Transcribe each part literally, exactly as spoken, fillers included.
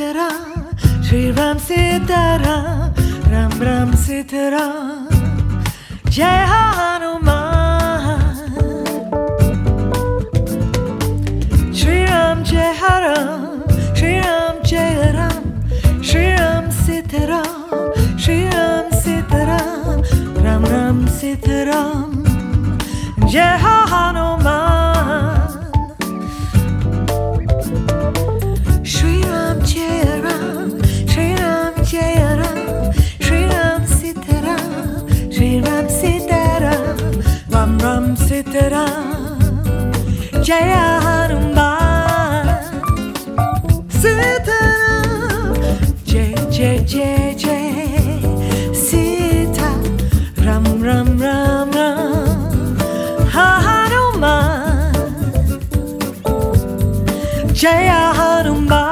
Sitaram, Shri Ram Sitaram, Ram Ram Sitaram, Jai Hanuman. Shri Ram Jai Ram, Shri Ram Jai Ram, Shri Ram Sitaram, Shri Ram Sitaram, Ram Ram Sitaram, Jai Hanuman. Shri Ram Jai Ram, Shri Ram Jai Ram, Shri Ram Sitaram, Shri Ram Sitaram, Ram Ram Sitaram, Jai Hanuman. Sitaram, Jai Jai Jai Jai, Sita, Ram Ram Ram Ram, Hanuman, Jai Hanuman.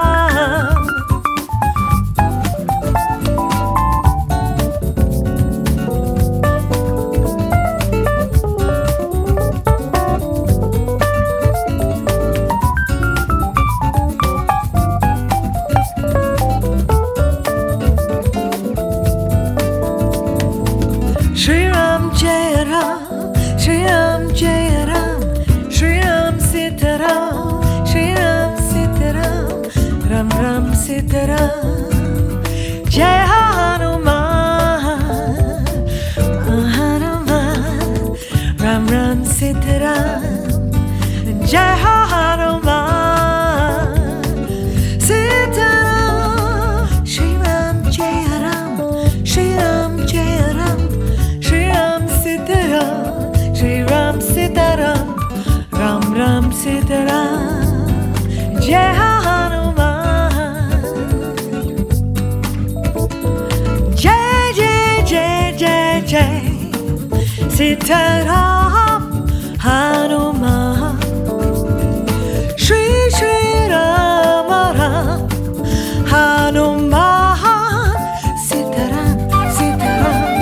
Shri Ram Jai Ram, Shri Ram Jai Ram, Shri Ram Sitaram, Shri Ram Sitaram, Ram Ram Sitaram, Jai Hanuman, Hanuman, Ram Ram Sitaram, Jai Hanuman. Sitaram, Shri Ram Jai Ram, Shri Ram Jai Ram, Shri Ram Sitaram, Shri Ram Sitaram, Ram Ram Sitaram, Jai Hanuman. Jai Jai Jai Jai Jai, Sitaram Hanuman. Shri Shri Rama Ram, Hanuman. Sitaram, Sitaram.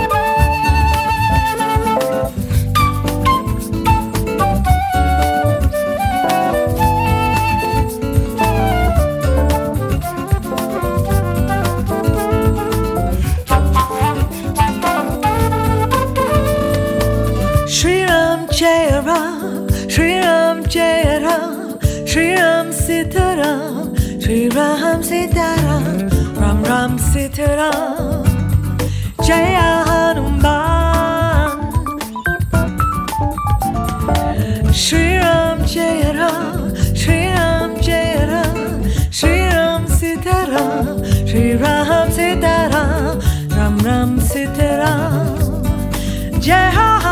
Shri Ram Jai Ram, Shri Ram Jai Ram, Shri Ram Sitaram, Shri Ram Sitaram, Ram Ram Sitaram, Jai Hanuman. Shri Ram Jai Ram, Shri Ram Jai Ram, Shri Ram Sitaram, Shri Ram Sitaram, Ram Ram Sitaram, Jai Hanuman.